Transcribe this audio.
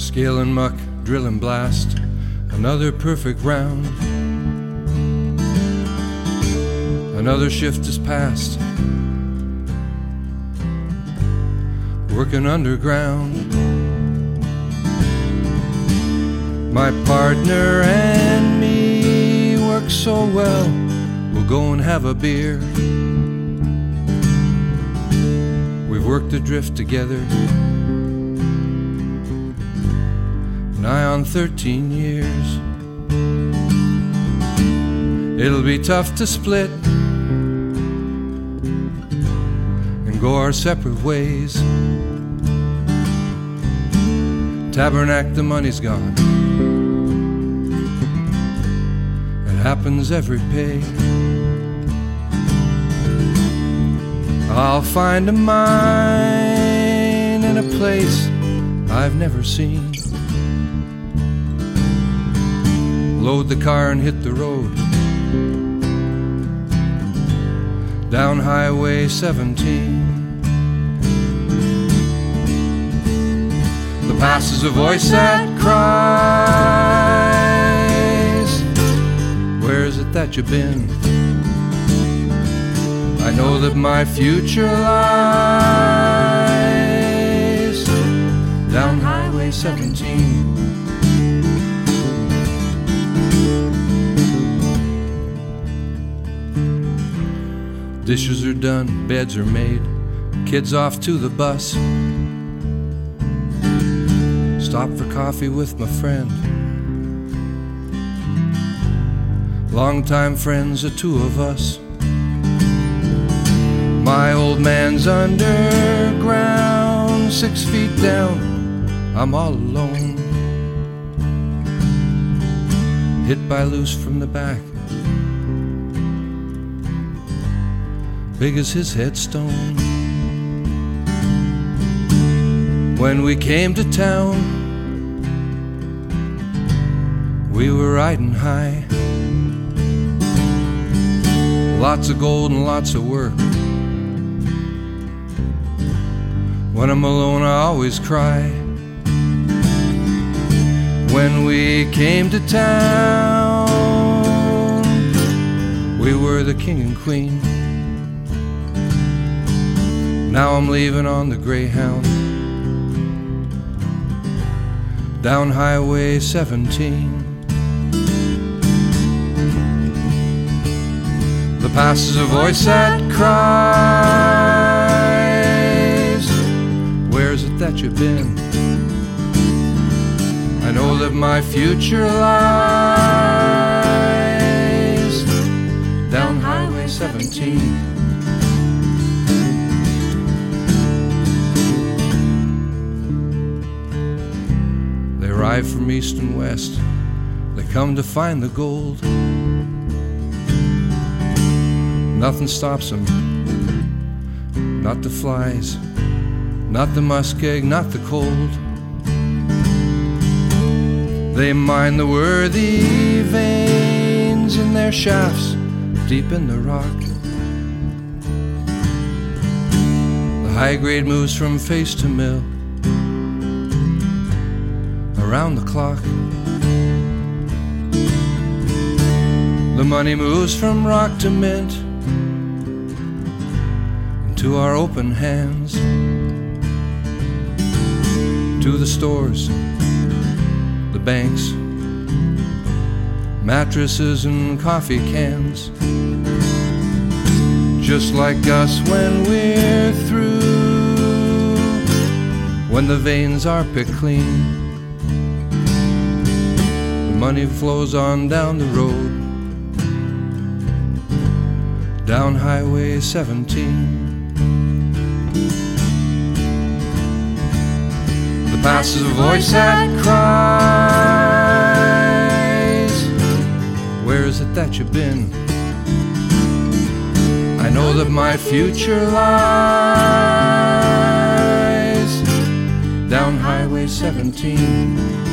Scaling muck, drilling blast, another perfect round. Another shift is past, working underground. My partner and me work so well, we'll go and have a beer. We've worked the drift together nigh on 13 years. It'll be tough to split and go our separate ways. Tabernacle, the money's gone. It happens every pay. I'll find a mine in a place I've never seen. Load the car and hit the road down Highway 17. The past is a voice that cries, where is it that you've been? I know that my future lies down Highway 17. Dishes are done, beds are made, kids off to the bus. Stop for coffee with my friend. Longtime friends, the two of us. My old man's underground, 6 feet down, I'm all alone. Hit by loose from the back, big as his headstone. When we came to town, we were riding high. Lots of gold and lots of work. When I'm alone, I always cry. When we came to town, we were the king and queen. Now I'm leaving on the Greyhound down Highway 17. The past is a voice that cries, where is it that you've been? I know that my future lies down Highway 17. Arrive from east and west, they come to find the gold. Nothing stops them, not the flies, not the muskeg, not the cold. They mine the worthy veins in their shafts deep in the rock. The high grade moves from face to mill around the clock. The money moves from rock to mint into our open hands, to the stores, the banks, mattresses and coffee cans. Just like us when we're through, when the veins are picked clean, money flows on down the road, down Highway 17. The past is a voice that cries, where is it that you've been? I know that my future lies down Highway 17.